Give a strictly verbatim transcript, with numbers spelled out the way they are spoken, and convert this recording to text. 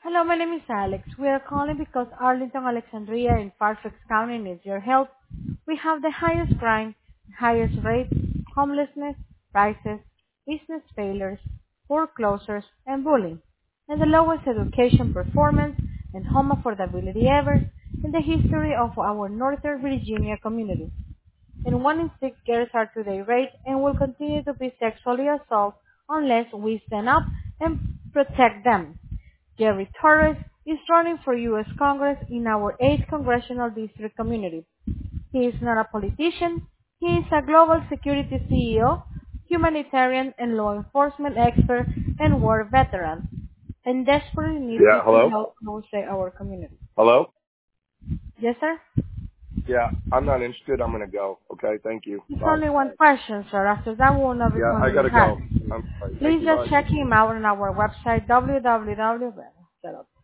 Hello, my name is Alex. We are calling because Arlington, Alexandria, and Fairfax County needs your help. We have the highest crime, highest rate, homelessness, prices, business failures, foreclosures, and bullying, and the lowest education performance and home affordability ever in the history of our Northern Virginia community. And one in six girls are today raped and will continue to be sexually assaulted unless we stand up and protect them. Jerry Torres is running for U S Congress in our eighth Congressional District community. He is not a politician. He is a global security C E O, humanitarian and law enforcement expert, and war veteran, and desperately needs Yeah, you to hello? help protect our community. Hello? Yes, sir? Yeah, I'm not interested. I'm going to go. Okay, thank you. It's Bye. only one question, sir. After that, we'll know which Yeah, one I got you to have. go. I'm sorry. Thank Please you. just Bye. check him out on our website, w w w dot